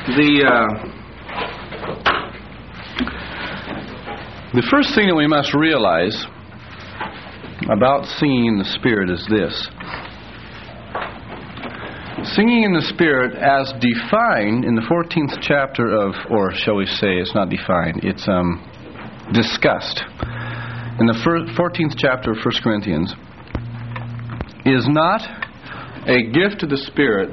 The first thing that we must realize about singing in the Spirit is this. Singing in the Spirit, as defined in the 14th chapter of, or shall we say, it's not defined, it's discussed in the 14th chapter of 1 Corinthians, is not a gift of the Spirit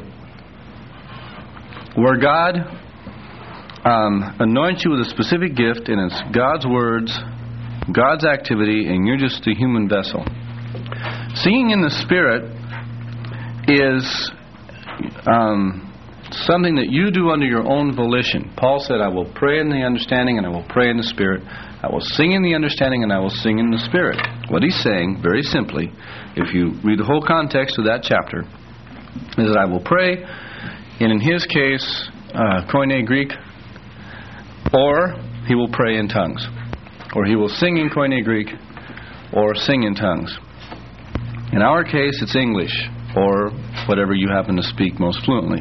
where God anoints you with a specific gift, and it's God's words, God's activity, and you're just a human vessel. Singing in the Spirit is something that you do under your own volition. Paul said, I will pray in the understanding and I will pray in the Spirit. I will sing in the understanding and I will sing in the Spirit. What he's saying, very simply, if you read the whole context of that chapter, is that I will pray, and in his case, Koine Greek, or he will pray in tongues, or he will sing in Koine Greek, or sing in tongues. In our case, it's English, or whatever you happen to speak most fluently,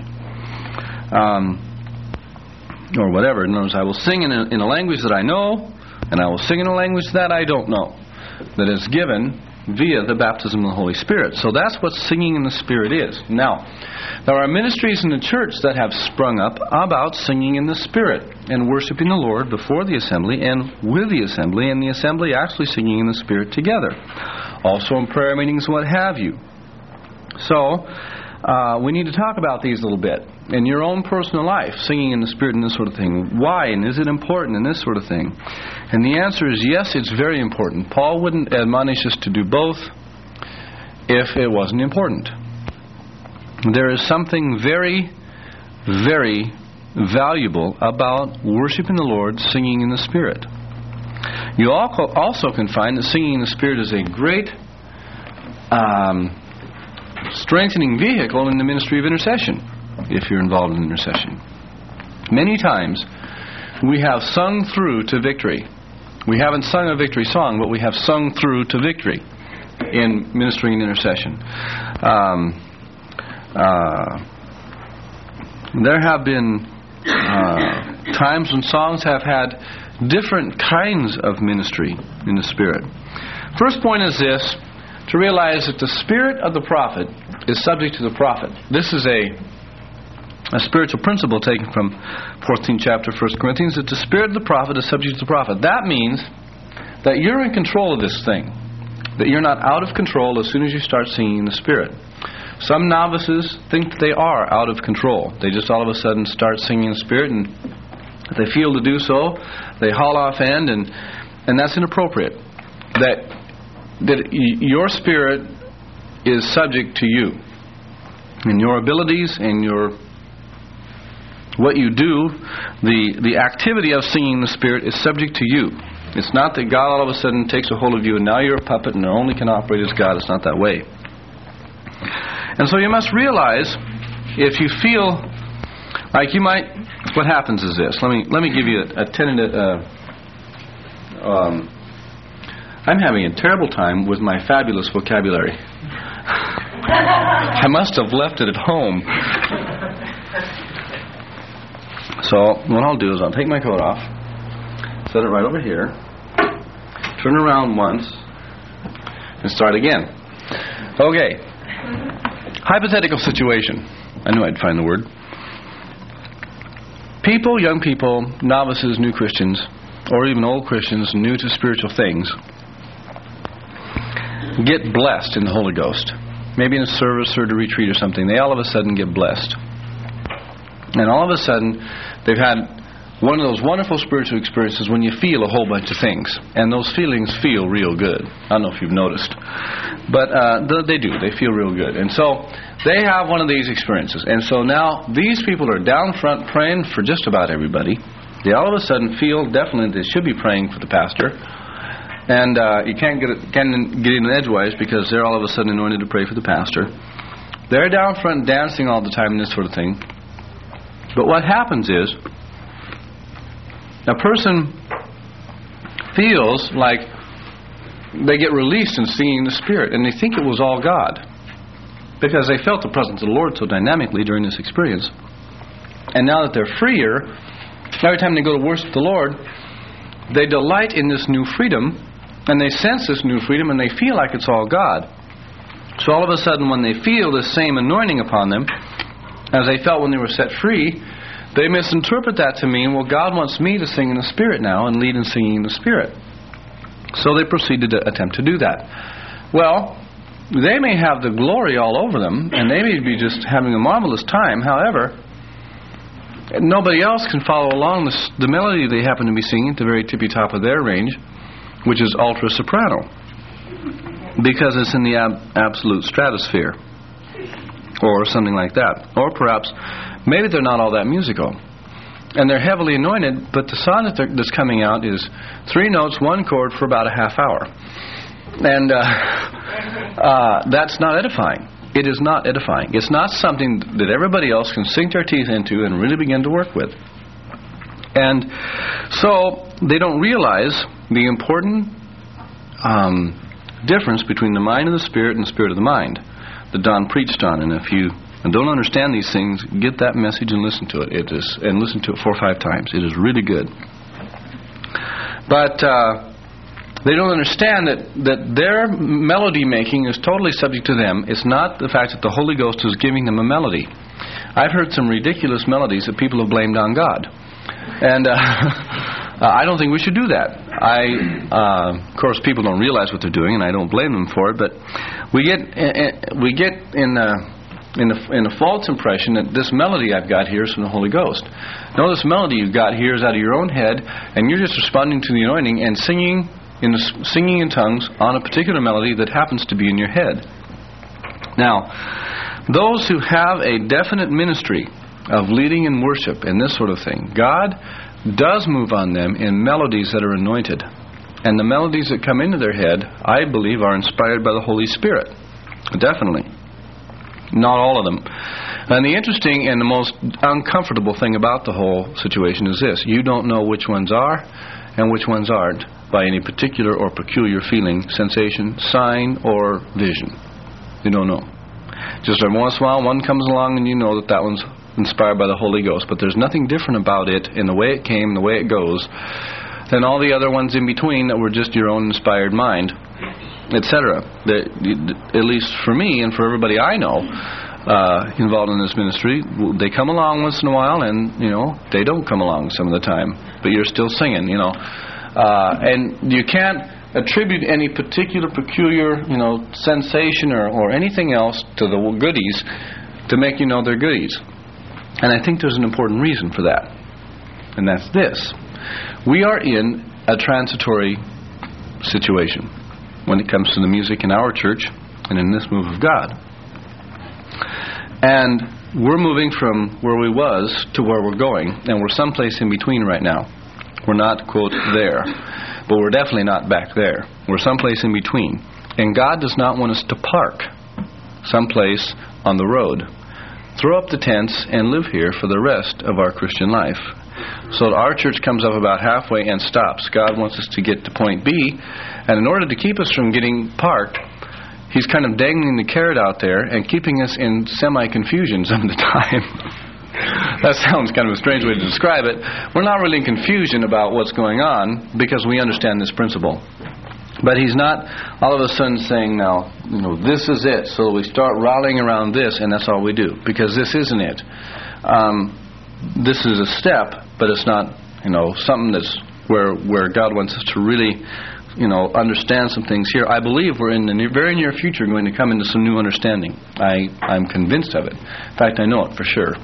or whatever. In other words, I will sing in a language that I know, and I will sing in a language that I don't know, that is given via the baptism of the Holy Spirit. So that's what singing in the Spirit is. Now, there are ministries in the church that have sprung up about singing in the Spirit and worshiping the Lord before the assembly and with the assembly, and the assembly actually singing in the Spirit together. Also in prayer meetings, what have you. So, we need to talk about these a little bit. In your own personal life, singing in the Spirit and this sort of thing. Why? And is it important and this sort of thing? And the answer is yes, it's very important. Paul wouldn't admonish us to do both if it wasn't important. There is something very, very valuable about worshiping the Lord, singing in the Spirit. You also can find that singing in the Spirit is a great strengthening vehicle in the ministry of intercession, if you're involved in intercession. Many times we have sung through to victory. We haven't sung a victory song, but we have sung through to victory in ministering in intercession. There have been times when songs have had different kinds of ministry in the Spirit. First point is this, to realize that the spirit of the prophet is subject to the prophet. This is a spiritual principle taken from 14th chapter of 1 Corinthians, that the spirit of the prophet is subject to the prophet. That means that you're in control of this thing, that you're not out of control as soon as you start singing in the Spirit. Some novices think that they are out of control. They just all of a sudden start singing in the Spirit, and if they feel to do so, they haul off end, and that's inappropriate. That your spirit is subject to you, and your abilities and what you do, the activity of singing in the Spirit is subject to you. It's not that God all of a sudden takes a hold of you and now you're a puppet and only can operate as God. It's not that way. And so you must realize, if you feel like you might, what happens is this. Let me give you a tentative. I'm having a terrible time with my fabulous vocabulary. I must have left it at home. So what I'll do is I'll take my coat off, set it right over here, turn around once, and start again. Okay. Hypothetical situation. I knew I'd find the word. People, young people, novices, new Christians, or even old Christians new to spiritual things, get blessed in the Holy Ghost. Maybe in a service or a retreat or something, they all of a sudden get blessed. And all of a sudden, they've had one of those wonderful spiritual experiences when you feel a whole bunch of things. And those feelings feel real good. I don't know if you've noticed. But they do. They feel real good. And so they have one of these experiences. And so now these people are down front praying for just about everybody. They all of a sudden feel definitely they should be praying for the pastor. And you can't get in edgewise because they're all of a sudden anointed to pray for the pastor. They're down front dancing all the time and this sort of thing. But what happens is, a person feels like they get released in singing in the Spirit, and they think it was all God, because they felt the presence of the Lord so dynamically during this experience. And now that they're freer, every time they go to worship the Lord, they delight in this new freedom, and they sense this new freedom, and they feel like it's all God. So all of a sudden, when they feel the same anointing upon them as they felt when they were set free, they misinterpret that to mean, well, God wants me to sing in the Spirit now and lead in singing in the Spirit. So they proceeded to attempt to do that. Well, they may have the glory all over them, and they may be just having a marvelous time. However, nobody else can follow along the melody they happen to be singing at the very tippy top of their range, which is ultra soprano, because it's in the absolute stratosphere, or something like that. Or perhaps, maybe they're not all that musical, and they're heavily anointed, but the song that's coming out is 3 notes, 1 chord for about a half hour. And that's not edifying. It is not edifying. It's not something that everybody else can sink their teeth into and really begin to work with. And so they don't realize the important difference between the mind of the Spirit and the spirit of the mind that Don preached on. And if you don't understand these things, get that message and listen to it. And listen to it 4 or 5 times. It is really good. But they don't understand that their melody making is totally subject to them. It's not the fact that the Holy Ghost is giving them a melody. I've heard some ridiculous melodies that people have blamed on God. And I don't think we should do that. Of course, people don't realize what they're doing, and I don't blame them for it. But we get in a false impression that this melody I've got here is from the Holy Ghost. No, this melody you've got here is out of your own head, and you're just responding to the anointing and singing in tongues on a particular melody that happens to be in your head. Now, those who have a definite ministry of leading in worship and this sort of thing, God does move on them in melodies that are anointed. And the melodies that come into their head, I believe, are inspired by the Holy Spirit. Definitely. Not all of them. And the interesting and the most uncomfortable thing about the whole situation is this. You don't know which ones are and which ones aren't by any particular or peculiar feeling, sensation, sign, or vision. You don't know. Just every once in a while, one comes along and you know that one's inspired by the Holy Ghost. But there's nothing different about it in the way it came, the way it goes, than all the other ones in between that were just your own inspired mind, etc. At least for me and for everybody I know involved in this ministry, they come along once in a while, and they don't come along some of the time, but you're still singing, and you can't attribute any particular peculiar sensation or anything else to the goodies to make you know they're goodies. And I think there's an important reason for that, and that's this: we are in a transitory situation when it comes to the music in our church and in this move of God. And we're moving from where we was to where we're going, and we're someplace in between right now. We're not, quote, there, but we're definitely not back there. We're someplace in between. And God does not want us to park someplace on the road, throw up the tents, and live here for the rest of our Christian life. So that our church comes up about halfway and stops. God wants us to get to point B, and in order to keep us from getting parked, He's kind of dangling the carrot out there and keeping us in semi-confusion some of the time. That sounds kind of a strange way to describe it. We're not really in confusion about what's going on because we understand this principle. But He's not all of a sudden saying, now, this is it. So we start rallying around this, and that's all we do, because this isn't it. This is a step, but it's not, something that's where God wants us to really, understand some things here. I believe we're in the very near future going to come into some new understanding. I'm convinced of it. In fact, I know it for sure.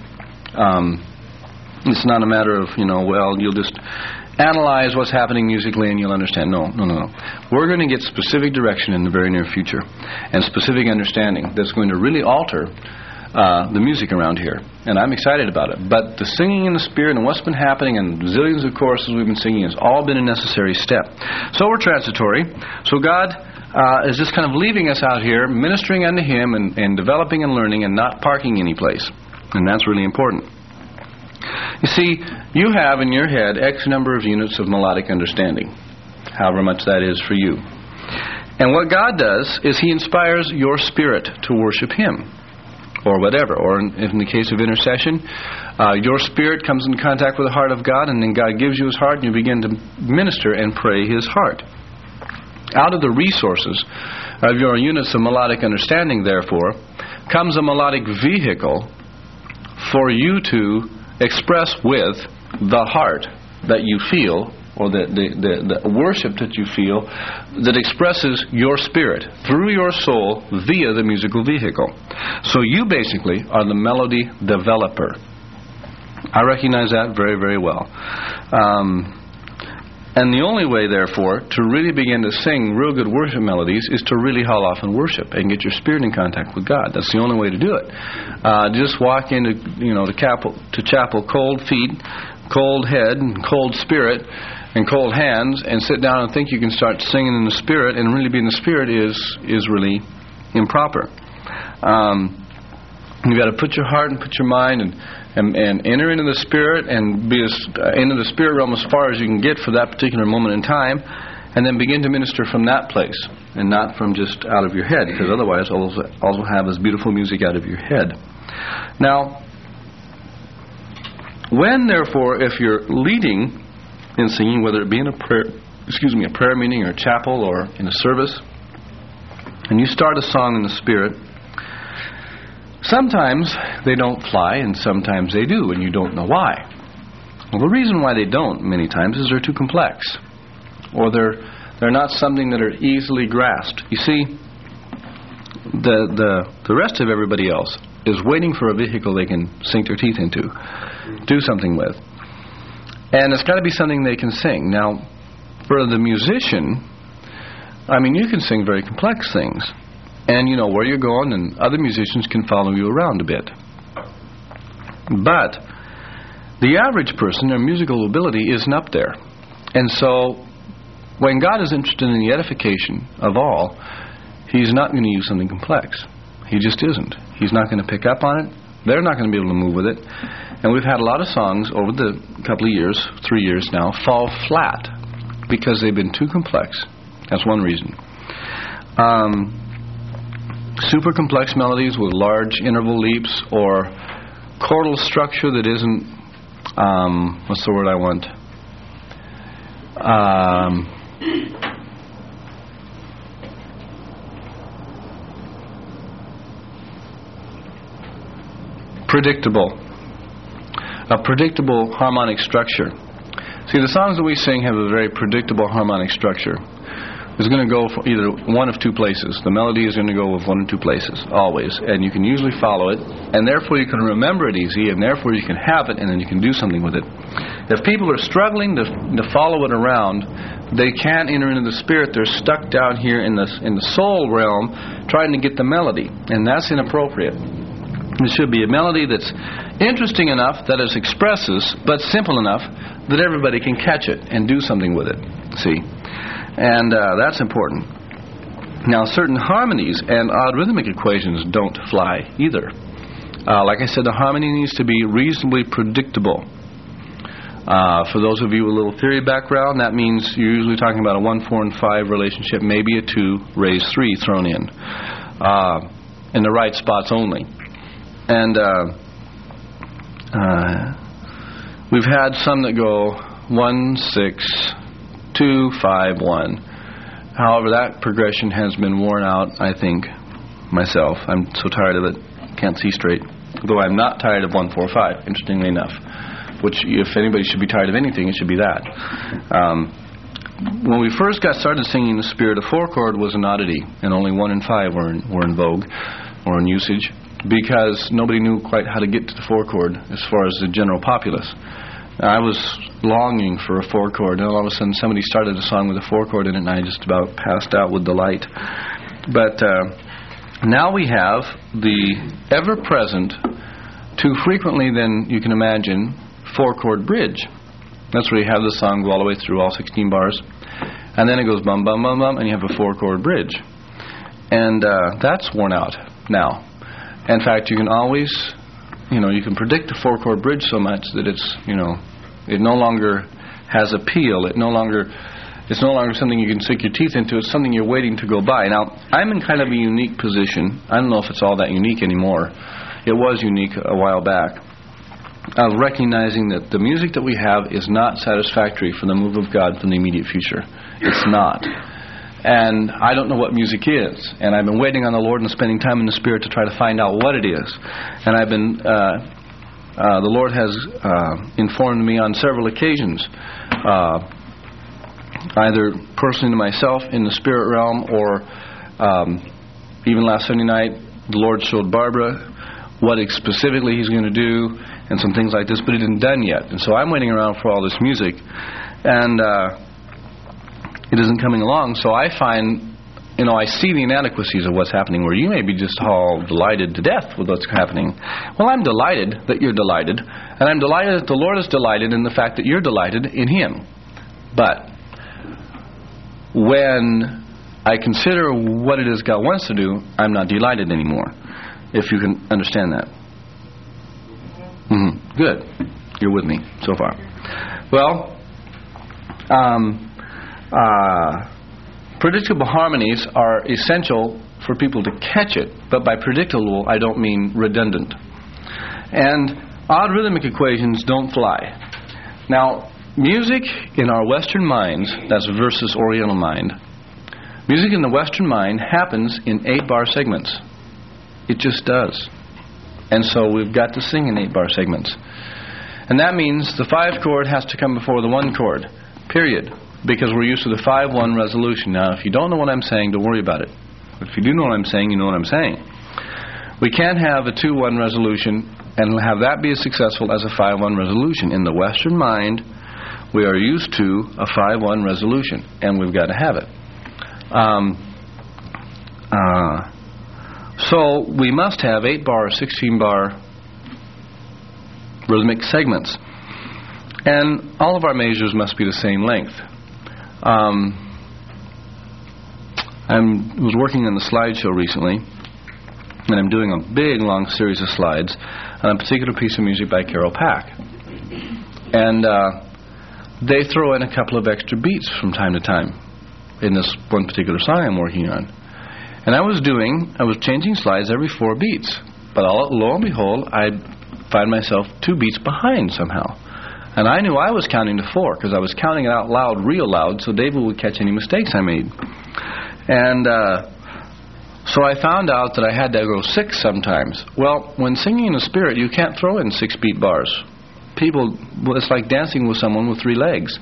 It's not a matter of, you'll just analyze what's happening musically and you'll understand. No. We're going to get specific direction in the very near future and specific understanding that's going to really alter the music around here. And I'm excited about it. But the singing in the Spirit and what's been happening and zillions of choruses we've been singing has all been a necessary step. So we're transitory. So God is just kind of leaving us out here, ministering unto Him and developing and learning and not parking any place. And that's really important. You see, you have in your head X number of units of melodic understanding, however much that is for you. And what God does is He inspires your spirit to worship Him, or whatever. Or in the case of intercession, Your spirit comes in contact with the heart of God, and then God gives you His heart, and you begin to minister and pray His heart. Out of the resources of your units of melodic understanding, therefore, comes a melodic vehicle for you to express with the heart that you feel, or the worship that you feel, that expresses your spirit through your soul via the musical vehicle. So you basically are the melody developer. I recognize that very, very well. And the only way, therefore, to really begin to sing real good worship melodies is to really haul off and worship and get your spirit in contact with God. That's the only way to do it. Just walk into to chapel cold feet, cold head, and cold spirit, and cold hands, and sit down and think you can start singing in the Spirit and really be in the Spirit is really improper. You've got to put your heart and put your mind and enter into the Spirit and be into the Spirit realm as far as you can get for that particular moment in time, and then begin to minister from that place and not from just out of your head, because otherwise also have this beautiful music out of your head. Now, when therefore, if you're leading in singing, whether it be in a prayer meeting or a chapel or in a service, and you start a song in the Spirit, sometimes they don't fly and sometimes they do, and you don't know why. Well, the reason why they don't many times is they're too complex, or they're not something that are easily grasped. You see, the rest of everybody else is waiting for a vehicle they can sink their teeth into, do something with. And it's got to be something they can sing. Now, for the musician, you can sing very complex things. And you know where you're going, and other musicians can follow you around a bit. But the average person, their musical ability isn't up there. And so, when God is interested in the edification of all, He's not going to use something complex. He just isn't. He's not going to pick up on it. They're not going to be able to move with it. And we've had a lot of songs over the couple of years, 3 years now, fall flat because they've been too complex. That's one reason. Super complex melodies with large interval leaps, or chordal structure that isn't, what's the word I want? Predictable. A predictable harmonic structure. See, the songs that we sing have a very predictable harmonic structure. It's going to go for either one of two places. The melody is going to go with one or two places, always. And you can usually follow it, and therefore you can remember it easy, and therefore you can have it, and then you can do something with it. If people are struggling to follow it around, they can't enter into the Spirit. They're stuck down here in the soul realm trying to get the melody, and that's inappropriate. It should be a melody that's interesting enough that it expresses, but simple enough that everybody can catch it and do something with it. See? And that's important. Now, certain harmonies and odd rhythmic equations don't fly either. Like I said, the harmony needs to be reasonably predictable. For those of you with a little theory background, that means you're usually talking about a 1, 4, and 5 relationship, maybe a 2 raised 3 thrown in the right spots only. And we've had some that go 1, 6, 2, 5, 1. However, that progression has been worn out, I think, myself. I'm so tired of it, can't see straight. Though I'm not tired of 1, 4, 5, interestingly enough. Which, if anybody should be tired of anything, it should be that. When we first got started singing the Spirit, a 4-chord was an oddity, and only 1 and 5 were in vogue, or in usage, because nobody knew quite how to get to the 4-chord as far as the general populace. I was longing for a 4-chord, and all of a sudden somebody started a song with a 4-chord in it, and I just about passed out with delight. But now we have the ever-present, too frequently than you can imagine, 4-chord bridge. That's where you have the song go all the way through, all 16 bars, and then it goes bum, bum, bum, bum, and you have a 4-chord bridge. And that's worn out now. In fact, you can always, you can predict a 4-chord bridge so much that it's, it no longer has appeal. It's no longer something you can sink your teeth into. It's something you're waiting to go by. Now, I'm in kind of a unique position. I don't know if it's all that unique anymore. It was unique a while back. of recognizing that the music that we have is not satisfactory for the move of God for the immediate future. It's not. And I don't know what music is. And I've been waiting on the Lord and spending time in the Spirit to try to find out what it is. And I've been, the Lord has informed me on several occasions, either personally to myself in the spirit realm, or even last Sunday night, the Lord showed Barbara what specifically He's going to do and some things like this, but it isn't done yet. And so I'm waiting around for all this music, and it isn't coming along. So I find, I see the inadequacies of what's happening, where you may be just all delighted to death with what's happening. Well, I'm delighted that you're delighted, and I'm delighted that the Lord is delighted in the fact that you're delighted in Him. But when I consider what it is God wants to do, I'm not delighted anymore, if you can understand that. Mm-hmm. Good. You're with me so far. Well, predictable harmonies are essential for people to catch it, but by predictable I don't mean redundant. And odd rhythmic equations don't fly. Now, music in our Western minds, that's versus Oriental mind, music in the Western mind happens in 8-bar segments. It just does. And so we've got to sing in 8-bar segments. And that means the 5 chord has to come before the 1 chord, period. Because we're used to the 5-1 resolution. Now, if you don't know what I'm saying, don't worry about it. If you do know what I'm saying, you know what I'm saying. We can't have a 2-1 resolution and have that be as successful as a 5-1 resolution. In the Western mind, we are used to a 5-1 resolution, and we've got to have it. So we must have 8-bar or 16-bar rhythmic segments. And all of our measures must be the same length. I was working on the slideshow recently, and I'm doing a big, long series of slides on a particular piece of music by Carol Pack. And they throw in a couple of extra beats from time to time in this one particular song I'm working on. And I was changing slides every 4 beats. But lo and behold, I find myself 2 beats behind somehow. And I knew I was counting to 4 because I was counting it out loud, real loud, so David would catch any mistakes I made. And so I found out that I had to go 6 sometimes. Well, when singing in the Spirit, you can't throw in 6-beat bars. People, it's like dancing with someone with 3 legs.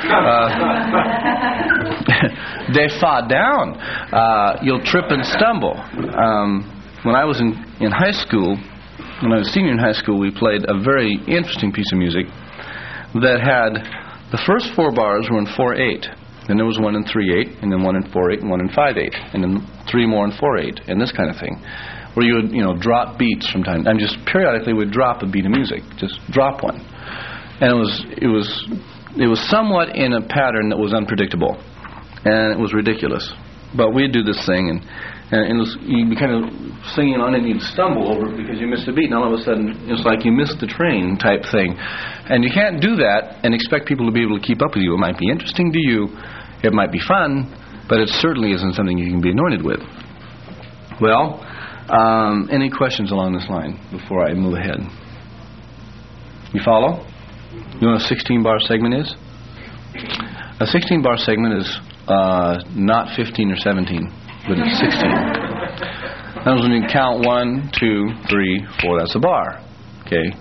They fall down. You'll trip and stumble. When I was in high school, when I was senior in high school, we played a very interesting piece of music that had the first 4 bars were in 4/8. Then there was one in 3/8, and then one in 4/8, and one in 5/8, and then 3 more in 4/8, and this kind of thing, where you would drop beats from time. And just periodically would drop a beat of music, just drop one, and it was somewhat in a pattern that was unpredictable, and it was ridiculous. But we'd do this thing, and you'd be kind of singing on it, and you'd stumble over it because you missed a beat, and all of a sudden it's like you missed the train type thing. And you can't do that and expect people to be able to keep up with you. It might be interesting to you, it might be fun, but it certainly isn't something you can be anointed with. Well, any questions along this line before I move ahead? You follow? You know what a 16-bar segment is? A 16-bar segment is not 15 or 17, but it's 16. That was when you count 1, 2, 3, 4. That's a bar. Okay.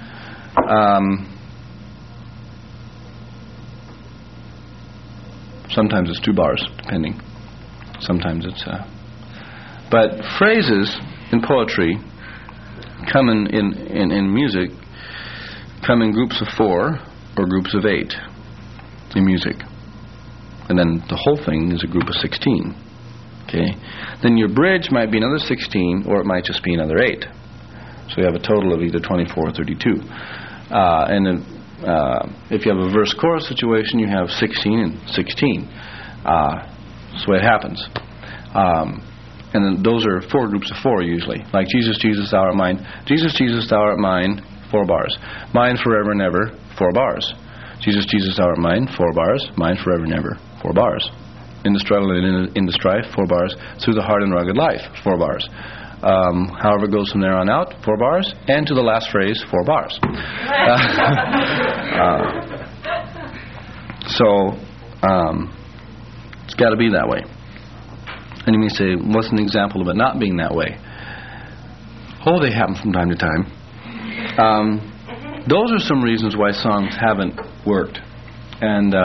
Sometimes it's 2 bars, depending. Sometimes it's... But phrases in poetry come in music, come in groups of 4 or groups of 8 in music. And then the whole thing is a group of 16. Okay? Then your bridge might be another 16, or it might just be another 8. So you have a total of either 24 or 32. And then if you have a verse-chorus situation, you have 16 and 16. That's the way it happens. And then those are 4 groups of 4 usually. Like Jesus, Jesus, thou art mine. Jesus, Jesus, thou art mine, 4 bars. Mine forever and ever, 4 bars. Jesus, Jesus, thou art mine, 4 bars. Mine forever and ever, 4 bars. In the struggle and in the strife, 4 bars. Through the hard and rugged life, 4 bars. however it goes from there on out, 4 bars, and to the last phrase, 4 bars. So it's got to be that way. And you may say, what's an example of it not being that way? Oh, they happen from time to time. Those are some reasons why songs haven't worked. And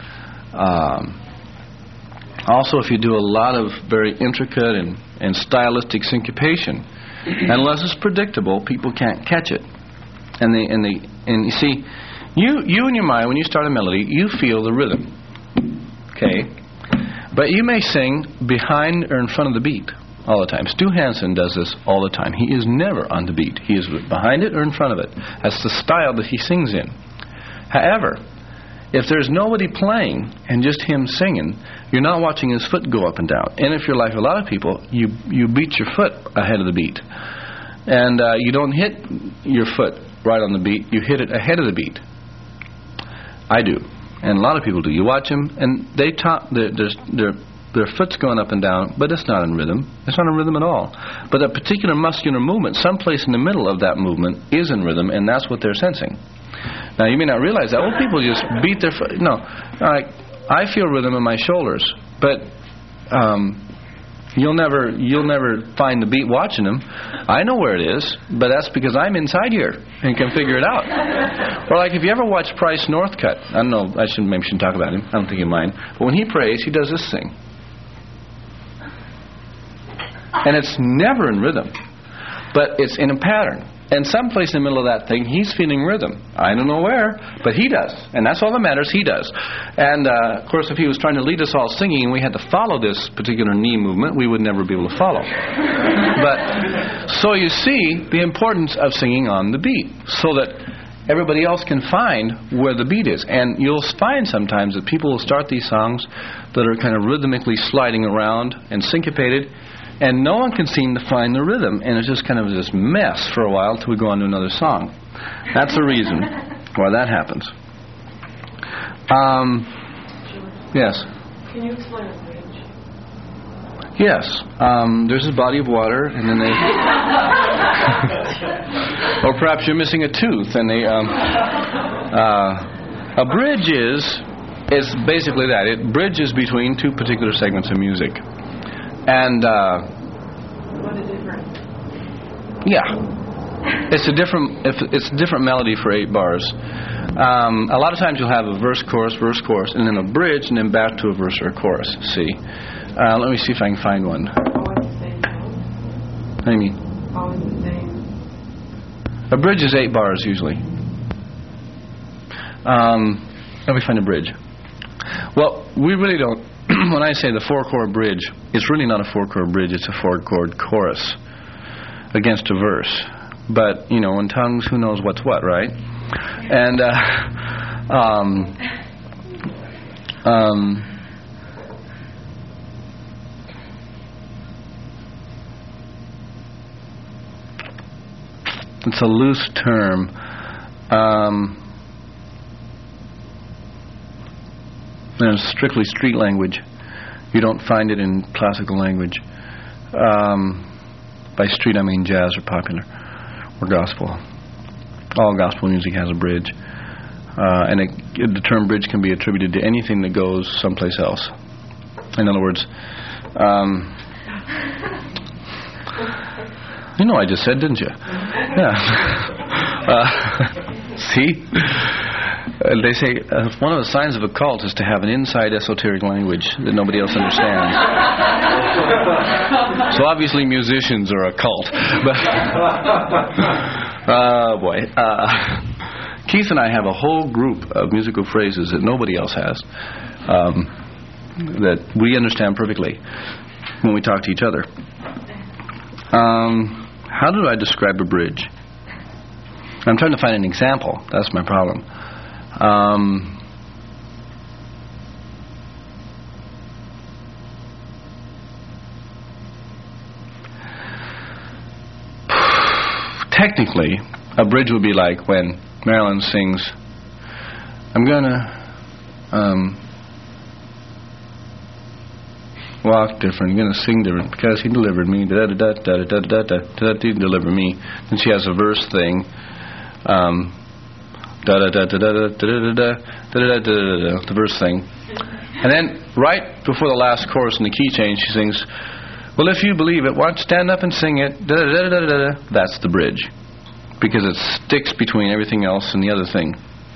also, if you do a lot of very intricate and stylistic syncopation, unless it's predictable, people can't catch it. And you see, you in your mind, when you start a melody, you feel the rhythm. Okay? But you may sing behind or in front of the beat all the time. Stu Hansen does this all the time. He is never on the beat. He is behind it or in front of it. That's the style that he sings in. However, if there's nobody playing and just him singing, you're not watching his foot go up and down. And if you're like a lot of people, you beat your foot ahead of the beat. And you don't hit your foot right on the beat. You hit it ahead of the beat. I do. And a lot of people do. You watch them, and their foot's going up and down, but it's not in rhythm. It's not in rhythm at all. But a particular muscular movement, someplace in the middle of that movement, is in rhythm, and that's what they're sensing. Now, you may not realize that. Well, people just beat their foot. No. I feel rhythm in my shoulders, but you'll never find the beat watching them. I know where it is, but that's because I'm inside here and can figure it out. Or like if you ever watch Price Northcutt, I don't know, maybe I shouldn't talk about him. I don't think you mind. But when he prays, he does this thing. And it's never in rhythm, but it's in a pattern. And someplace in the middle of that thing, he's feeling rhythm. I don't know where, but he does. And that's all that matters, he does. And, of course, if he was trying to lead us all singing and we had to follow this particular knee movement, we would never be able to follow. But, so you see the importance of singing on the beat, so that everybody else can find where the beat is. And you'll find sometimes that people will start these songs that are kind of rhythmically sliding around and syncopated, and no one can seem to find the rhythm, and it's just kind of this mess for a while till we go on to another song. That's the reason why that happens. Yes? Can you explain a bridge? Yes. There's a body of water, and then they... or perhaps you're missing a tooth, and they... a bridge is basically that. It bridges between two particular segments of music. And what a difference. Yeah, it's a different melody for 8 bars. A lot of times you'll have a verse, chorus, and then a bridge, and then back to a verse or a chorus. See, let me see if I can find one. Always the same. What do you mean? Always the same. A bridge is 8 bars usually. Let me find a bridge. Well, we really don't. When I say the 4-chord bridge, it's really not a 4-chord bridge, it's a 4-chord chorus against a verse. But, in tongues, who knows what's what, right? And, it's a loose term. And it's strictly street language. You don't find it in classical language. By street, I mean jazz or popular or gospel. All gospel music has a bridge. And the term bridge can be attributed to anything that goes someplace else. In other words, you know I just said, didn't you? Yeah. See? They say one of the signs of a cult is to have an inside esoteric language that nobody else understands. So obviously musicians are a cult. But boy. Keith and I have a whole group of musical phrases that nobody else has, that we understand perfectly when we talk to each other. How do I describe a bridge? I'm trying to find an example. That's my problem. Technically, a bridge would be like when Marilyn sings, I'm gonna walk different, going to sing different, because He delivered me. Da da da da da da da da. He delivered me. Then she has a verse thing. Da da da da da da da da da da. The verse thing. And then, right before the last chorus in the key change, she sings, "Well, if you believe it, why don't you stand up and sing it?" Da da da da da da. That's the bridge, because it sticks between everything else and the other thing.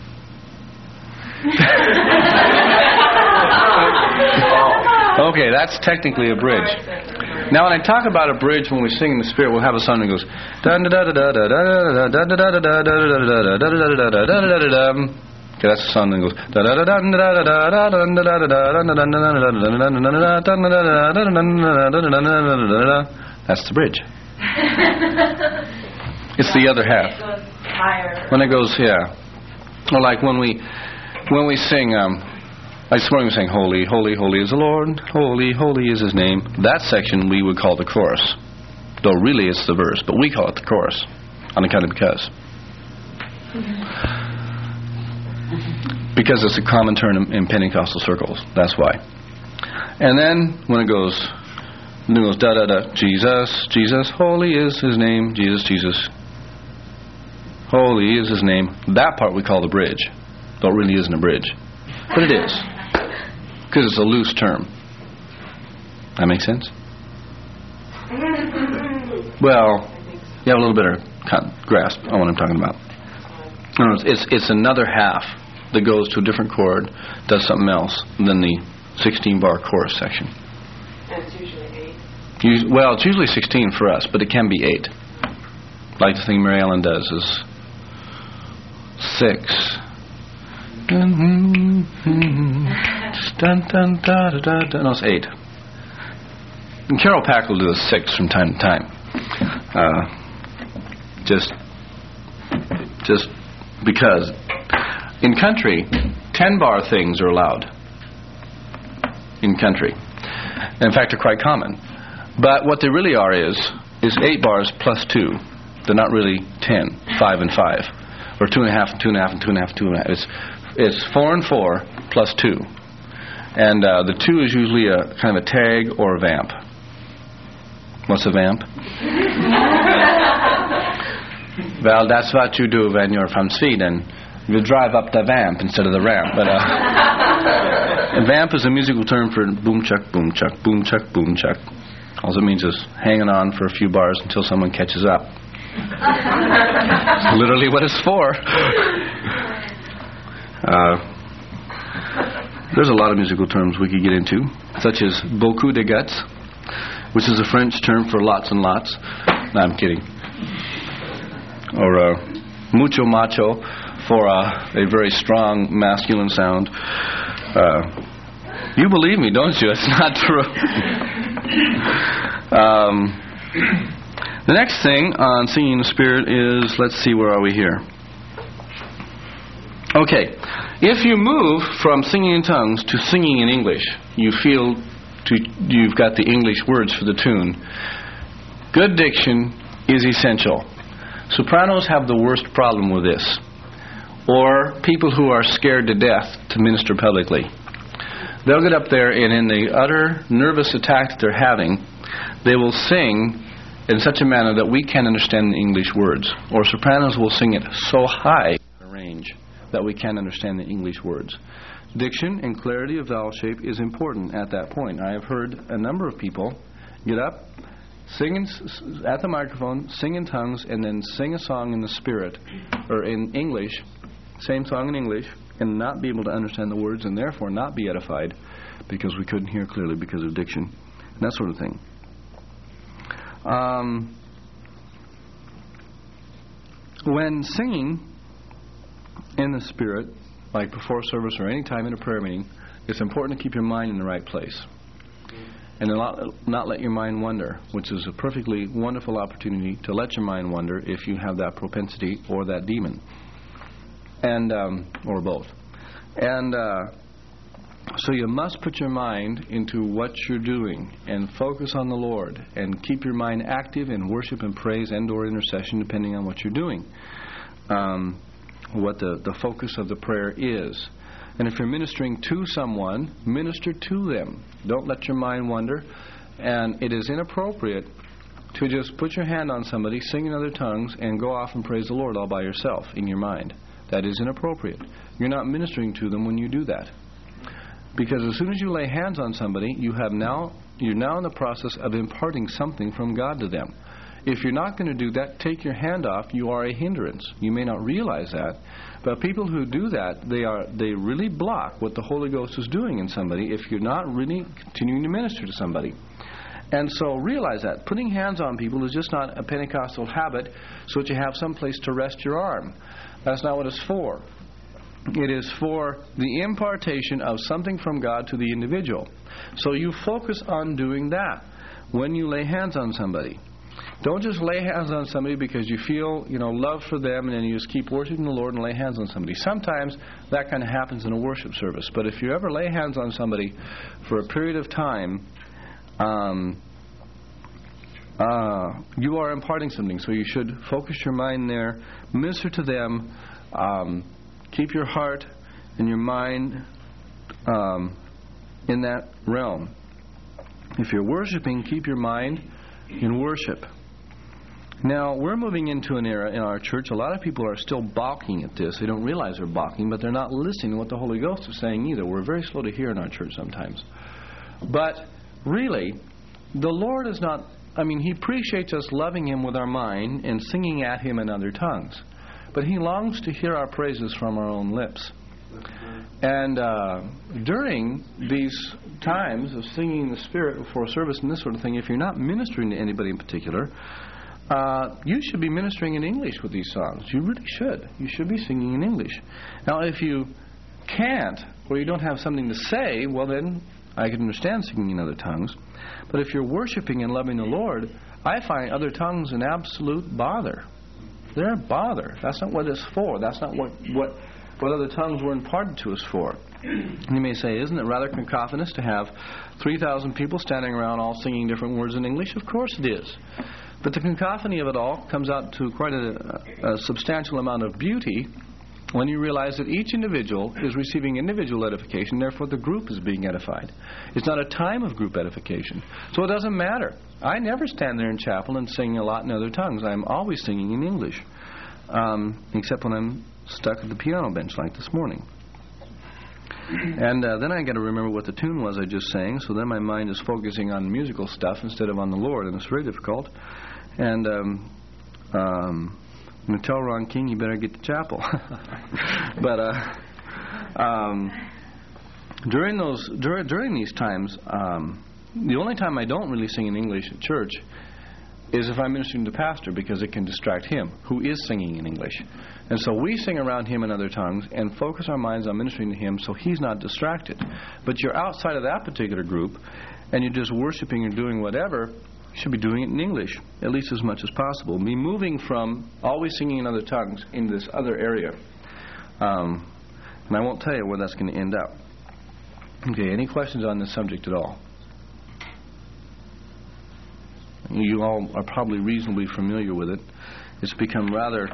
Okay, that's technically a bridge. Now, when I talk about a bridge, when we sing in the Spirit, we'll have a song that goes da da da da da da da da da da da da da da da da da. Okay, that's the song that goes da da da da da da. That's the bridge. It's the other half. When it goes, yeah. Or like when we sing, this morning we sang, "Holy, holy, holy is the Lord, holy, holy is His name." That section we would call the chorus, though really it's the verse, but we call it the chorus on account of because. Because it's a common term in Pentecostal circles. That's why. And then when it goes da da da, Jesus, Jesus, holy is His name, Jesus, Jesus, holy is His name. That part we call the bridge, though it really isn't a bridge, but it is, because it's a loose term. That makes sense? Well, you have a little bit of grasp on what I'm talking about. No, it's another half that goes to a different chord, does something else than the 16-bar chorus section. And it's usually 8. Well, it's usually 16 for us, but it can be 8. Like the thing Mary Ellen does is 6. No, it's 8. And Carol Pack will do a 6 from time to time. Just because in country, 10-bar things are allowed. In country, in fact, they're quite common. But what they really are is 8 bars plus 2. They're not really 10, 5 and 5, or 2 and a half and 2 and a half and 2 and a half and 2 and a half. It's 4 and 4 plus 2, and the 2 is usually a kind of a tag or a vamp. What's a vamp? Well, that's what you do when you're from Sweden. You drive up the vamp instead of the ramp. But a vamp is a musical term for boom chuck, boom chuck, boom chuck, boom chuck. All it means is hanging on for a few bars until someone catches up. It's literally what it's for. There's a lot of musical terms we could get into, such as beaucoup de guts, which is a French term for lots and lots. No, I'm kidding. Or mucho macho, for a very strong masculine sound. You believe me, don't you? It's not true. The next thing on singing in the Spirit is, let's see, where are we here? Okay. If you move from singing in tongues to singing in English, you've got the English words for the tune. Good diction is essential. Sopranos have the worst problem with this, or people who are scared to death to minister publicly. They'll get up there, and in the utter nervous attack that they're having, they will sing in such a manner that we can't understand the English words. Or sopranos will sing it so high in a range that we can't understand the English words. Diction and clarity of vowel shape is important at that point. I have heard a number of people get up, sing at the microphone, sing in tongues, and then sing a song in the Spirit, or in English, same song in English, and not be able to understand the words, and therefore not be edified because we couldn't hear clearly because of diction, and that sort of thing. When singing in the Spirit, like before service or any time in a prayer meeting, it's important to keep your mind in the right place and not let your mind wander, which is a perfectly wonderful opportunity to let your mind wander if you have that propensity or that demon, and or both. And so you must put your mind into what you're doing and focus on the Lord and keep your mind active in worship and praise and or intercession depending on what you're doing. what the focus of the prayer is. And if you're ministering to someone, minister to them. Don't let your mind wander. And it is inappropriate to just put your hand on somebody, sing in other tongues, and go off and praise the Lord all by yourself in your mind. That is inappropriate. You're not ministering to them when you do that. Because as soon as you lay hands on somebody, you're now in the process of imparting something from God to them. If you're not going to do that, take your hand off. You are a hindrance. You may not realize that, but people who do that, they really block what the Holy Ghost is doing in somebody if you're not really continuing to minister to somebody. And so realize that. Putting hands on people is just not a Pentecostal habit so that you have some place to rest your arm. That's not what it's for. It is for the impartation of something from God to the individual. So you focus on doing that when you lay hands on somebody. Don't just lay hands on somebody because you feel, love for them, and then you just keep worshiping the Lord and lay hands on somebody. Sometimes that kind of happens in a worship service. But if you ever lay hands on somebody for a period of time, you are imparting something. So you should focus your mind there, minister to them, keep your heart and your mind in that realm. If you're worshiping, keep your mind in worship. Now, we're moving into an era in our church. A lot of people are still balking at this. They don't realize they're balking, but they're not listening to what the Holy Ghost is saying either. We're very slow to hear in our church sometimes. But really, the Lord is not... He appreciates us loving Him with our mind and singing at Him in other tongues. But He longs to hear our praises from our own lips. And during these times of singing in the Spirit before service and this sort of thing, if you're not ministering to anybody in particular, you should be ministering in English with these songs. You really should. You should be singing in English. Now, if you can't, or you don't have something to say, well then, I can understand singing in other tongues. But if you're worshiping and loving the Lord, I find other tongues an absolute bother. They're a bother. That's not what it's for. That's not what other tongues were imparted to us for. And you may say, isn't it rather cacophonous to have 3,000 people standing around all singing different words in English? Of course it is. But the cacophony of it all comes out to quite a substantial amount of beauty when you realize that each individual is receiving individual edification, therefore the group is being edified. It's not a time of group edification. So it doesn't matter. I never stand there in chapel and sing a lot in other tongues. I'm always singing in English, except when I'm stuck at the piano bench like this morning. And then I got to remember what the tune was I just sang, so then my mind is focusing on musical stuff instead of on the Lord, and it's very difficult. And I'm going to tell Ron King he better get to chapel. But during these times, the only time I don't really sing in English at church is if I'm ministering to the pastor, because it can distract him, who is singing in English. And so we sing around him in other tongues and focus our minds on ministering to him so he's not distracted. But you're outside of that particular group and you're just worshiping and doing whatever, you should be doing it in English, at least as much as possible. Be moving from always singing in other tongues into this other area. And I won't tell you where that's going to end up. Okay, any questions on this subject at all? You all are probably reasonably familiar with it. It's become rather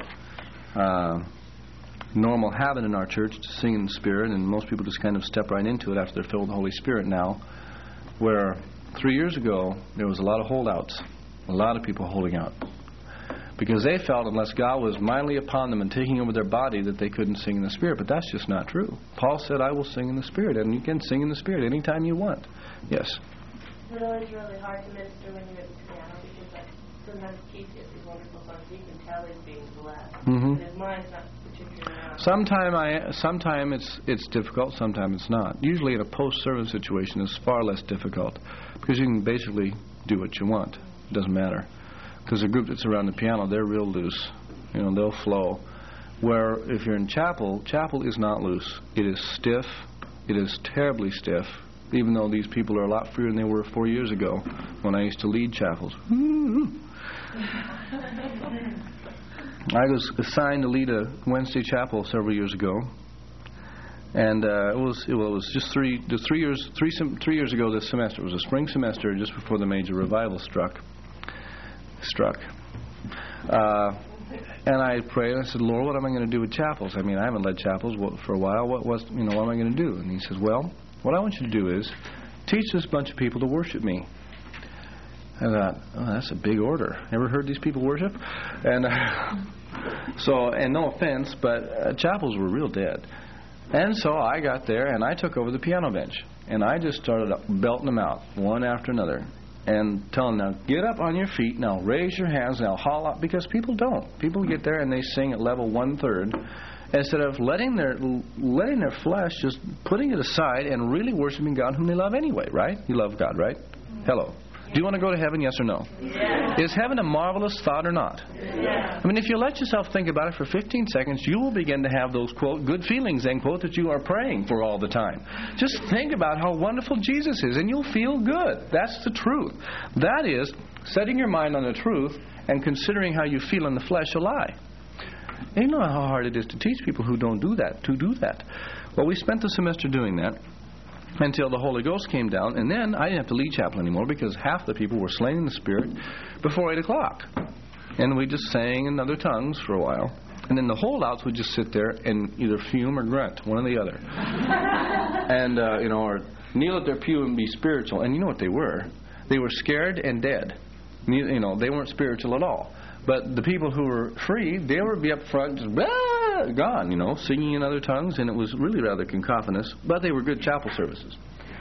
normal habit in our church to sing in the Spirit, and most people just kind of step right into it after they're filled with the Holy Spirit now, where 3 years ago there was a lot of holdouts, a lot of people holding out, because they felt unless God was mightily upon them and taking over their body that they couldn't sing in the Spirit. But that's just not true. Paul said, I will sing in the Spirit, and you can sing in the Spirit anytime you want. Yes? It's always really hard to minister when you're at the piano, because sometimes Keith gets these wonderful songs. You can tell he's being blessed. Mm-hmm. And his mind's not particularly out. Sometimes it's difficult, sometimes it's not. Usually in a post-service situation it's far less difficult, because you can basically do what you want. It doesn't matter. Because the group that's around the piano, they're real loose. They'll flow. Where if you're in chapel is not loose. It is stiff. It is terribly stiff. Even though these people are a lot freer than they were 4 years ago when I used to lead chapels. I was assigned to lead a Wednesday chapel several years ago, and it was just 3 years ago this semester. It was a spring semester just before the major revival struck. And I prayed, and I said, Lord, what am I going to do with chapels? I mean, I haven't led chapels for a while. What am I going to do? And he says, well, what I want you to do is teach this bunch of people to worship me. I thought, oh, that's a big order. Ever heard these people worship? And and no offense, but chapels were real dead. And so I got there, and I took over the piano bench. And I just started belting them out, one after another. And telling them, now get up on your feet, now raise your hands, now haul up. Because people don't. People get there and they sing at level 1/3. Instead of letting their flesh, just putting it aside and really worshiping God whom they love anyway, right? You love God, right? Hello. Do you want to go to heaven, yes or no? Yes. Is heaven a marvelous thought or not? Yes. I mean, if you let yourself think about it for 15 seconds, you will begin to have those, quote, good feelings, end quote, that you are praying for all the time. Just think about how wonderful Jesus is, and you'll feel good. That's the truth. That is setting your mind on the truth and considering how you feel in the flesh a lie. And you know how hard it is to teach people who don't do that to do that. Well, we spent the semester doing that until the Holy Ghost came down, and then I didn't have to lead chapel anymore because half the people were slain in the Spirit before 8 o'clock. And we just sang in other tongues for a while. And then the holdouts would just sit there and either fume or grunt, one or the other. And, or kneel at their pew and be spiritual. And you know what they were? They were scared and dead. They weren't spiritual at all. But the people who were free, they would be up front, just gone, singing in other tongues, and it was really rather cacophonous, but they were good chapel services.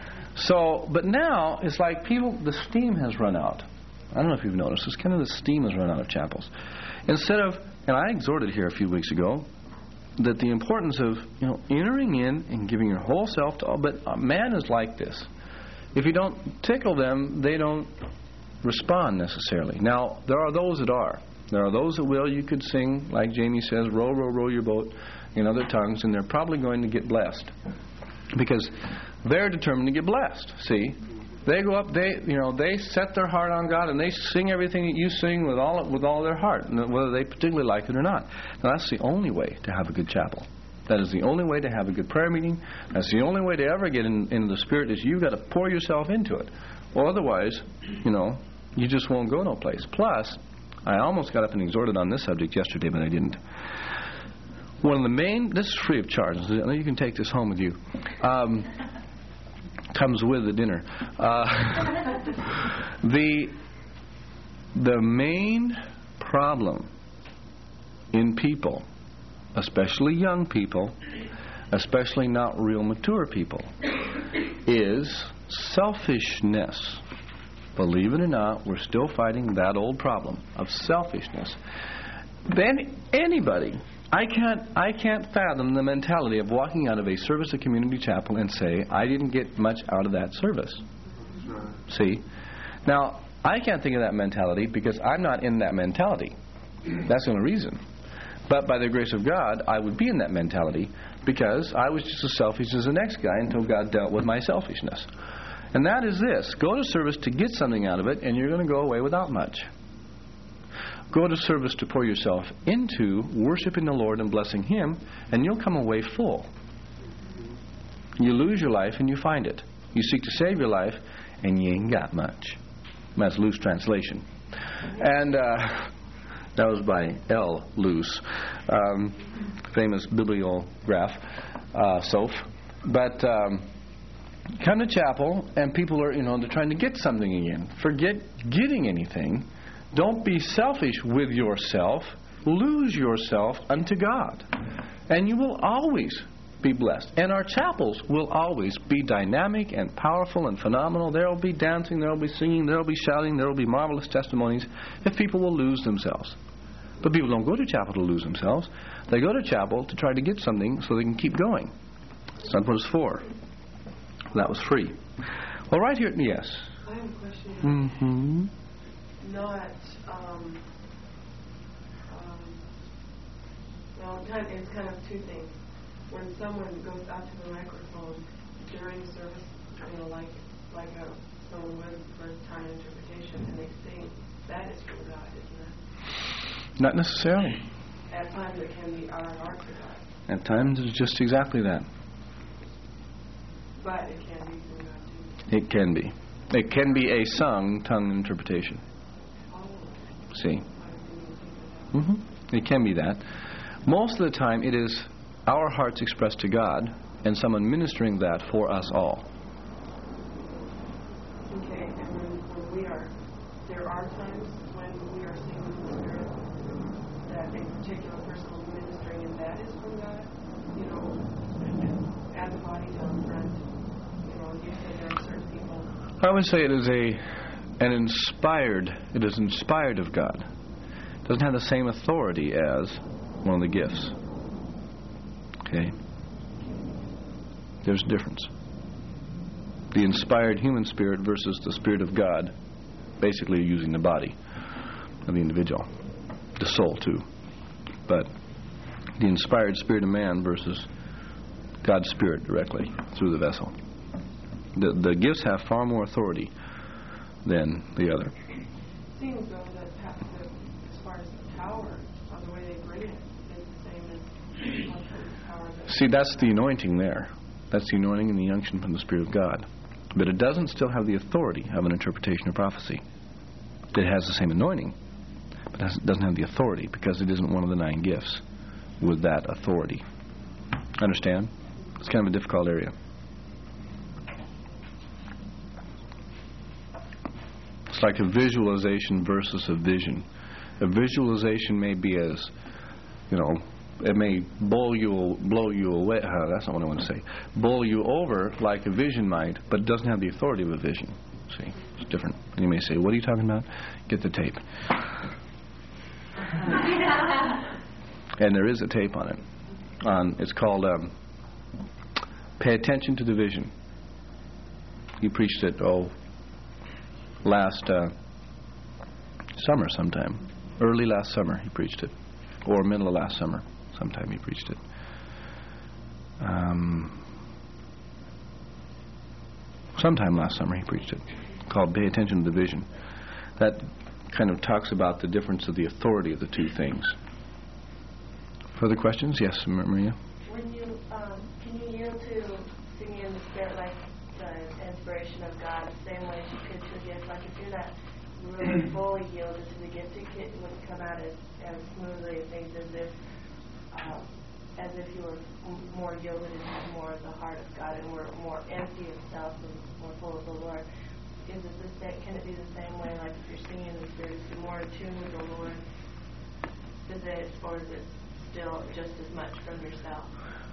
So, but now, it's like the steam has run out. I don't know if you've noticed, it's kind of the steam has run out of chapels. Instead of, and I exhorted here a few weeks ago, that the importance of, entering in and giving your whole self to all, but man is like this. If you don't tickle them, they don't respond necessarily. Now, there are those that are. There are those that will. You could sing, like Jamie says, row, row, row your boat in other tongues, and they're probably going to get blessed because they're determined to get blessed. See, they go up, they set their heart on God, and they sing everything that you sing with all their heart, whether they particularly like it or not. Now, that's the only way to have a good chapel. That is the only way to have a good prayer meeting. That's the only way to ever get into the Spirit is you've got to pour yourself into it. Or otherwise, you just won't go no place. Plus, I almost got up and exhorted on this subject yesterday, but I didn't. One of the main, this is free of charge, so you can take this home with you. Comes with the dinner. The main problem in people, especially young people, especially not real mature people, is selfishness. Believe it or not, we're still fighting that old problem of selfishness. Then anybody, I can't fathom the mentality of walking out of a service at Community Chapel and say, I didn't get much out of that service. See? Now, I can't think of that mentality because I'm not in that mentality. That's the only reason. But by the grace of God, I would be in that mentality because I was just as selfish as the next guy until God dealt with my selfishness. And that is this. Go to service to get something out of it, and you're going to go away without much. Go to service to pour yourself into worshiping the Lord and blessing Him, and you'll come away full. You lose your life, and you find it. You seek to save your life, and you ain't got much. That's loose translation. And that was by L. Luce, famous bibliograph, Soph. But come to chapel, and people are, they're trying to get something again. Forget getting anything. Don't be selfish with yourself. Lose yourself unto God. And you will always be blessed. And our chapels will always be dynamic and powerful and phenomenal. There will be dancing, there will be singing, there will be shouting, there will be marvelous testimonies if people will lose themselves. But people don't go to chapel to lose themselves. They go to chapel to try to get something so they can keep going. That's not what it's for. That was free. Well, right here, yes. I have a question. Mm-hmm. It's kind of two things. When someone goes out to the microphone during service, someone with first-time interpretation, and they sing, that is from God, isn't it? Not necessarily. At times it can be our heart to God. At times it's just exactly that. But it can be from God too. It can be. It can be a sung tongue interpretation. See? Mm-hmm. It can be that. Most of the time, it is our hearts expressed to God and someone ministering that for us all. Okay, and there are times when we are singing in the Spirit that a particular person is ministering, and that is from God, as a body down front, you said there are certain people. I would say it is it is inspired of God. It doesn't have the same authority as one of the gifts. Okay? There's a difference. The inspired human spirit versus the Spirit of God, basically using the body of the individual. The soul, too. But the inspired spirit of man versus God's Spirit directly through the vessel. The gifts have far more authority than the other. It seems, though, that as far as the power, or the way they bring it, is the same as power. See, that's the anointing there. That's the anointing and the unction from the Spirit of God. But it doesn't still have the authority of an interpretation or prophecy. It has the same anointing, but it doesn't have the authority because it isn't one of the 9 gifts with that authority. Understand? It's kind of a difficult area. It's like a visualization versus a vision. A visualization may be as, it may blow you away. That's not what I want to say. Bowl you over like a vision might, but it doesn't have the authority of a vision. See, it's different. And you may say, "What are you talking about?" Get the tape. And there is a tape on it. It's called "Pay Attention to the Vision." He preached it last summer sometime. Early last summer he preached it. Or middle of last summer sometime he preached it. Sometime last summer he preached it. Called "Pay Attention to the Vision." That kind of talks about the difference of the authority of the two things. Further questions? Yes, Maria? When you, can you yield to singing in the Spirit like the inspiration of God, the same way as you could to a gift? Like if you're not really fully yielded to the gift, it wouldn't come out as smoothly as things as if you were more yielded and had more of the heart of God and were more empty of self and more full of the Lord. Is it the same? Can it be the same way? Like if you're singing in the Spirit, if you're more in tune with the Lord, or is it still just as much from yourself?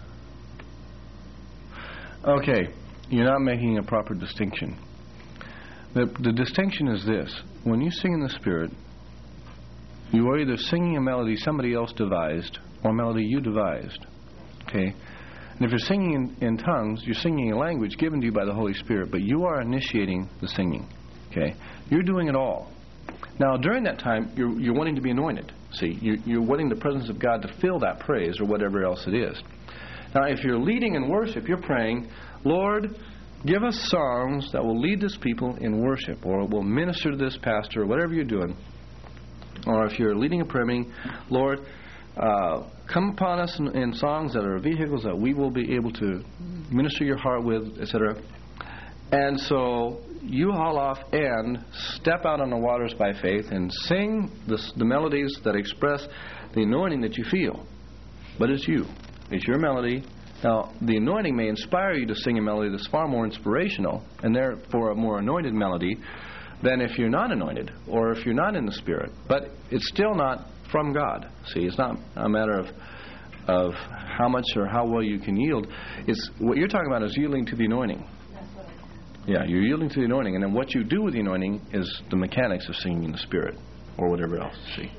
Okay, you're not making a proper distinction. The distinction is this: when you sing in the Spirit, you are either singing a melody somebody else devised or a melody you devised. Okay? And if you're singing in tongues, you're singing a language given to you by the Holy Spirit, but you are initiating the singing. Okay? You're doing it all. Now, during that time, you're wanting to be anointed. See, you're wanting the presence of God to fill that praise or whatever else it is. Now, if you're leading in worship, you're praying, "Lord, give us songs that will lead this people in worship, or will minister to this pastor," or whatever you're doing. Or if you're leading a prayer meeting, "Lord, come upon us in songs that are vehicles that we will be able to minister your heart with," etc. And so you haul off and step out on the waters by faith and sing the melodies that express the anointing that you feel. But it's you. It's your melody. Now, the anointing may inspire you to sing a melody that's far more inspirational, and therefore a more anointed melody, than if you're not anointed or if you're not in the Spirit. But it's still not from God. See, it's not a matter of how much or how well you can yield. It's what you're talking about is yielding to the anointing. Yeah, you're yielding to the anointing, and then what you do with the anointing is the mechanics of singing in the Spirit or whatever else. See,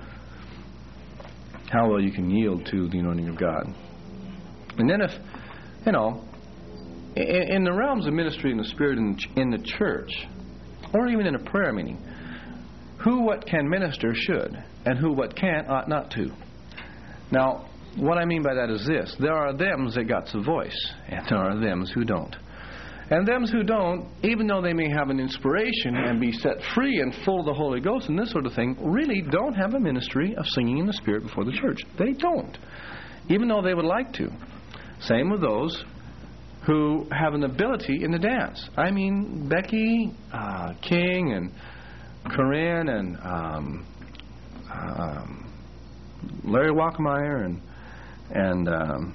how well you can yield to the anointing of God. And then if, in the realms of ministry in the Spirit in the church, or even in a prayer meeting, who what can minister should, and who what can't ought not to. Now, what I mean by that is this: there are thems that got the voice, and there are thems who don't. And thems who don't, even though they may have an inspiration and be set free and full of the Holy Ghost and this sort of thing, really don't have a ministry of singing in the Spirit before the church. They don't, even though they would like to. Same with those who have an ability in the dance. I mean, Becky, King, and Corinne, and Larry Walkemeyer and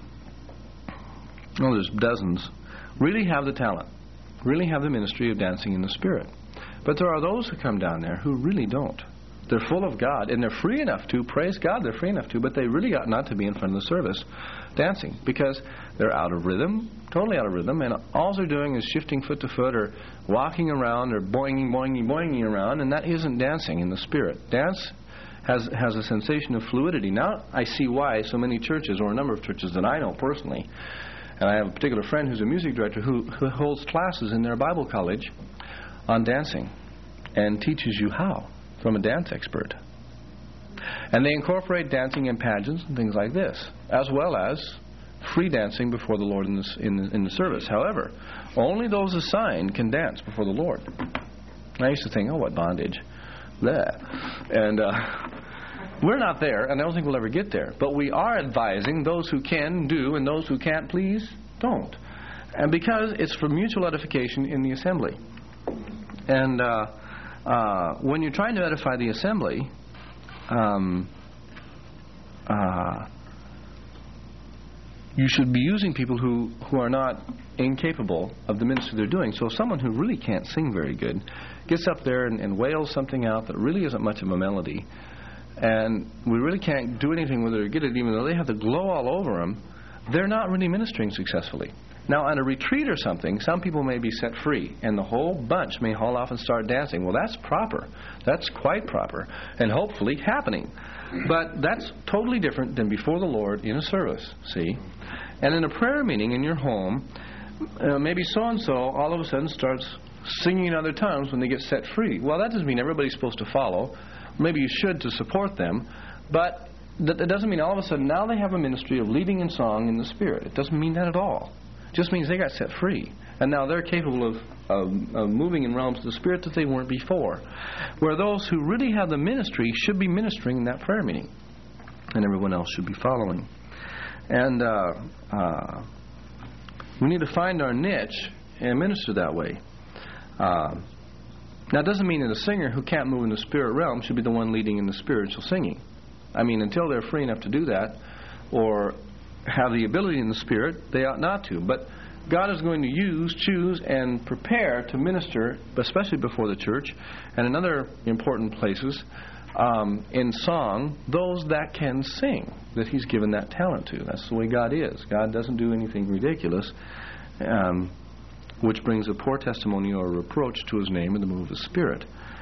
there's dozens, really have the talent, really have the ministry of dancing in the Spirit. But there are those who come down there who really don't. They're full of God, and they're free enough to, praise God, they're free enough to, but they really ought not to be in front of the service dancing, because they're out of rhythm, totally out of rhythm, and all they're doing is shifting foot to foot or walking around or boinging around, and that isn't dancing in the Spirit. Dance has a sensation of fluidity. Now I see why so many churches, or a number of churches that I know personally, and I have a particular friend who's a music director who holds classes in their Bible college on dancing and teaches you how, from a dance expert. And they incorporate dancing in pageants and things like this, as well as free dancing before the Lord in the service. However, only those assigned can dance before the Lord. I used to think, oh, what bondage. Bleh. And we're not there, and I don't think we'll ever get there. But we are advising those who can do, and those who can't, please don't. And because it's for mutual edification in the assembly. And when you're trying to edify the assembly, you should be using people who are not incapable of the ministry they're doing. So if someone who really can't sing very good gets up there and wails something out that really isn't much of a melody, and we really can't do anything with it or get it, even though they have the glow all over them, they're not really ministering successfully. Now, on a retreat or something, some people may be set free, and the whole bunch may haul off and start dancing. Well, that's proper. That's quite proper, and hopefully happening. But that's totally different than before the Lord in a service, see? And in a prayer meeting in your home, maybe so-and-so all of a sudden starts singing in other tongues when they get set free. Well, that doesn't mean everybody's supposed to follow. Maybe you should to support them, but that doesn't mean all of a sudden now they have a ministry of leading in song in the Spirit. It doesn't mean that at all. It just means they got set free, and now they're capable of moving in realms of the Spirit that they weren't before. Where those who really have the ministry should be ministering in that prayer meeting, and everyone else should be following. And we need to find our niche and minister that way. Now, it doesn't mean that a singer who can't move in the spirit realm should be the one leading in the spiritual singing. I mean, until they're free enough to do that, or have the ability in the Spirit, they ought not to. But God is going to choose, and prepare to minister, especially before the church, and in other important places, in song, those that can sing, that He's given that talent to. That's the way God is. God doesn't do anything ridiculous, which brings a poor testimony or a reproach to His name in the move of the Spirit.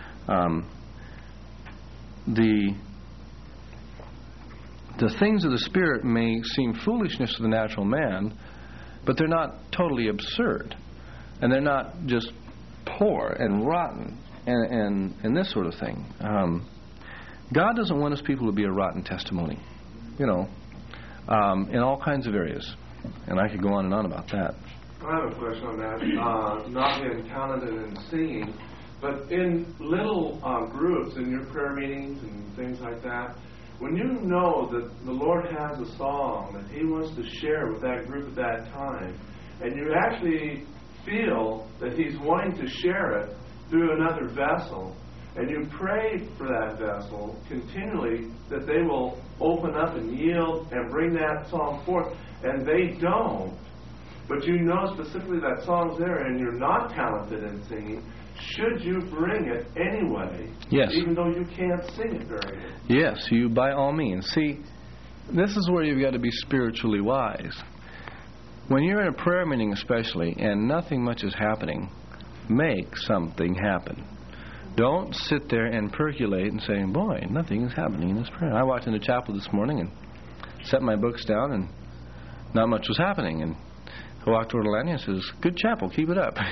The things of the Spirit may seem foolishness to the natural man, but they're not totally absurd. And they're not just poor and rotten and this sort of thing. God doesn't want His people to be a rotten testimony, in all kinds of areas. And I could go on and on about that. I have a question on that. Not being talented in singing, but in little groups, in your prayer meetings and things like that, when you know that the Lord has a song that He wants to share with that group at that time, and you actually feel that He's wanting to share it through another vessel, and you pray for that vessel continually that they will open up and yield and bring that song forth, and they don't, but you know specifically that song's there and you're not talented in singing, should you bring it anyway? Yes. Even though you can't sing it very good? Yes, you by all means. See, this is where you've got to be spiritually wise. When you're in a prayer meeting especially and nothing much is happening, make something happen. Don't sit there and percolate and say, boy, nothing is happening in this prayer. I walked into chapel this morning and set my books down and not much was happening. And I walked over to Lanny and says, good chapel, keep it up. I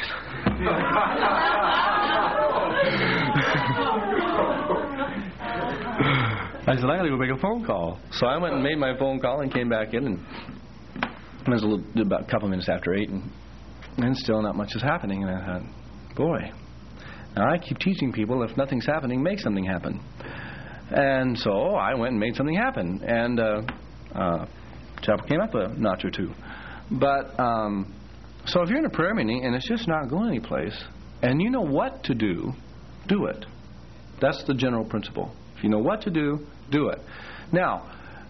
said, I got to go make a phone call. So I went and made my phone call and came back in, and it was about a couple minutes after 8, and still not much is happening. And I thought, boy, now I keep teaching people if nothing's happening, make something happen. And so I went and made something happen, and chapel came up a notch or two. But so if you're in a prayer meeting and it's just not going anyplace, and you know what to do, do it. That's the general principle. If you know what to do, do it. Now,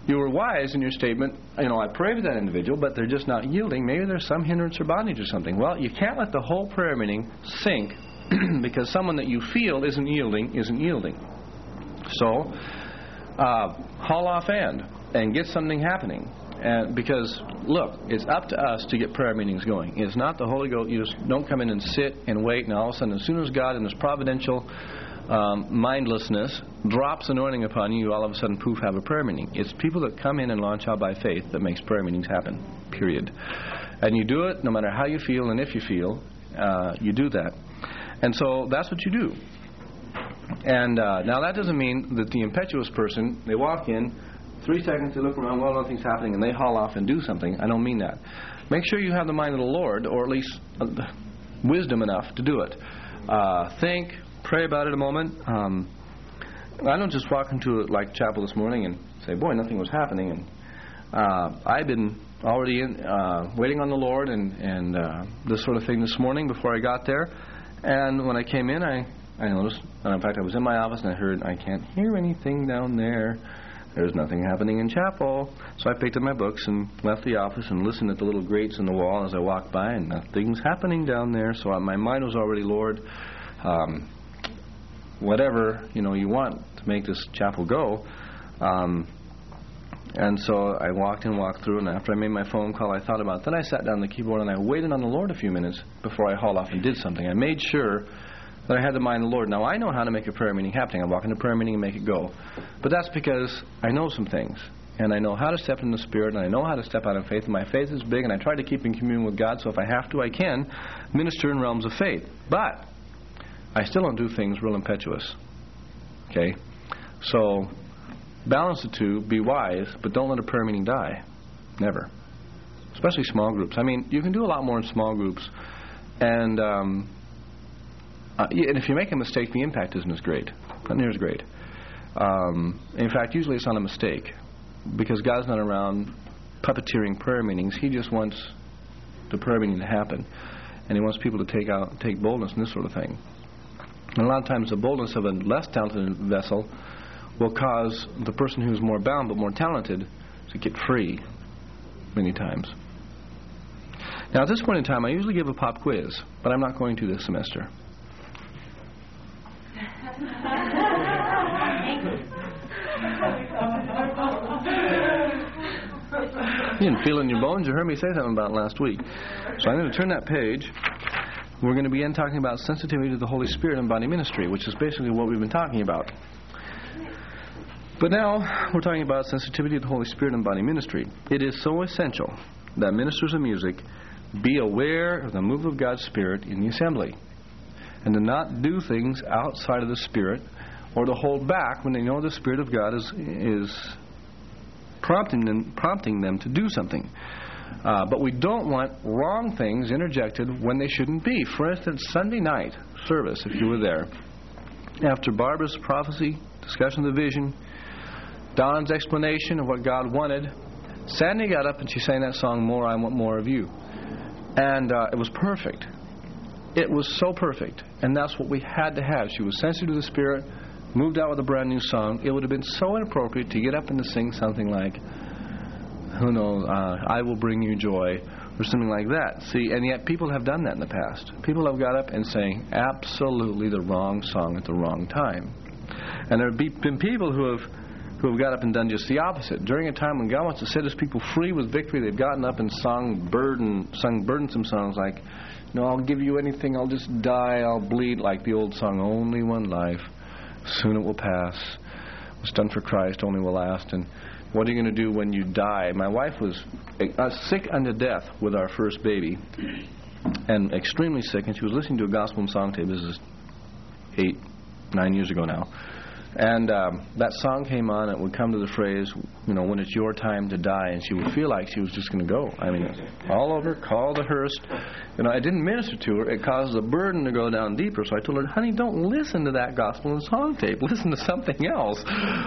you were wise in your statement. I pray for that individual, but they're just not yielding. Maybe there's some hindrance or bondage or something. Well, you can't let the whole prayer meeting sink because someone that you feel isn't yielding. So, haul off and get something happening. Because, look, it's up to us to get prayer meetings going. It's not the Holy Ghost. You just don't come in and sit and wait, and all of a sudden, as soon as God in His providential mindlessness drops anointing upon you, all of a sudden, poof, have a prayer meeting. It's people that come in and launch out by faith that makes prayer meetings happen, period. And you do it no matter how you feel and if you feel, you do that. And so that's what you do. And now that doesn't mean that the impetuous person, they walk in, 3 seconds, they look around, well, nothing's happening, and they haul off and do something. I don't mean that. Make sure you have the mind of the Lord, or at least wisdom enough to do it. Think, pray about it a moment. I don't just walk into chapel this morning and say, boy, nothing was happening. And I've been already waiting on the Lord and this sort of thing this morning before I got there. And when I came in, I noticed, and in fact, I was in my office and I heard, I can't hear anything down there. There's nothing happening in chapel. So I picked up my books and left the office and listened at the little grates in the wall as I walked by, and nothing's happening down there. So my mind was already, Lord, whatever you want to make this chapel go. And so I walked through, and after I made my phone call, I thought about it. Then I sat down at the keyboard and I waited on the Lord a few minutes before I hauled off and did something. I made sure that I had the mind of the Lord. Now, I know how to make a prayer meeting happening. I walk into a prayer meeting and make it go. But that's because I know some things. And I know how to step in the Spirit, and I know how to step out in faith. And my faith is big, and I try to keep in communion with God, so if I have to, I can minister in realms of faith. But I still don't do things real impetuous. Okay? So, balance the two, be wise, but don't let a prayer meeting die. Never. Especially small groups. I mean, you can do a lot more in small groups. And if you make a mistake, the impact isn't as great. Not near as great. In fact, usually it's not a mistake. Because God's not around puppeteering prayer meetings. He just wants the prayer meeting to happen. And He wants people to take boldness and this sort of thing. And a lot of times the boldness of a less talented vessel will cause the person who's more bound but more talented to get free many times. Now, at this point in time, I usually give a pop quiz, but I'm not going to this semester. You didn't feel it in your bones. You heard me say something about it last week. So I'm going to turn that page. We're going to begin talking about sensitivity to the Holy Spirit and body ministry, which is basically what we've been talking about. But now we're talking about sensitivity to the Holy Spirit and body ministry. It is so essential that ministers of music be aware of the move of God's Spirit in the assembly, and to not do things outside of the Spirit, or to hold back when they know the Spirit of God is prompting them to do something. But we don't want wrong things interjected when they shouldn't be. For instance, Sunday night service, if you were there, after Barbara's prophecy, discussion of the vision, Don's explanation of what God wanted, Sandy got up and she sang that song, More, I Want More of You. And it was perfect. It was so perfect. And that's what we had to have. She was sensitive to the Spirit, moved out with a brand new song. It would have been so inappropriate to get up and to sing something like, who knows, I Will Bring You Joy, or something like that. See, and yet people have done that in the past. People have got up and sang absolutely the wrong song at the wrong time. And there have been people who have got up and done just the opposite. During a time when God wants to set His people free with victory, they've gotten up and sung burdensome songs like, no, I'll give you anything, I'll just die, I'll bleed, like the old song, Only One Life, Soon It Will Pass, What's Done for Christ Only Will Last, and what are you going to do when you die? My wife was sick unto death with our first baby, and extremely sick, and she was listening to a gospel and song tape. This is 8-9 years ago now. And that song came on, and it would come to the phrase, when it's your time to die, and she would feel like she was just going to go. I mean, all over, call the hearse. I didn't minister to her. It caused the burden to go down deeper. So I told her, honey, don't listen to that gospel and song tape. Listen to something else.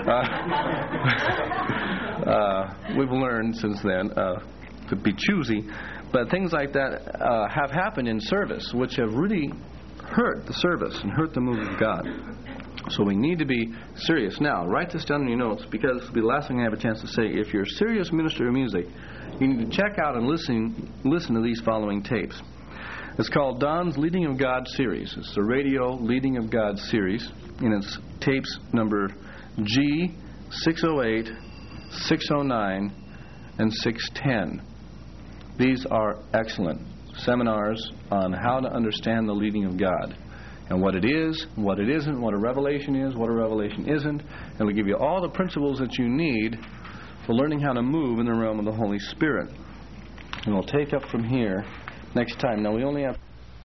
We've learned since then to be choosy. But things like that have happened in service, which have really hurt the service and hurt the move of God. So we need to be serious. Now, write this down in your notes, because this will be the last thing I have a chance to say. If you're a serious minister of music, you need to check out and listen to these following tapes. It's called Don's Leading of God series. It's the radio Leading of God series, and it's tapes number G608, 609, and 610. These are excellent seminars on how to understand the leading of God, and what it is, what it isn't, what a revelation is, what a revelation isn't. And it'll give you all the principles that you need for learning how to move in the realm of the Holy Spirit. And we'll take up from here next time. Now, we only have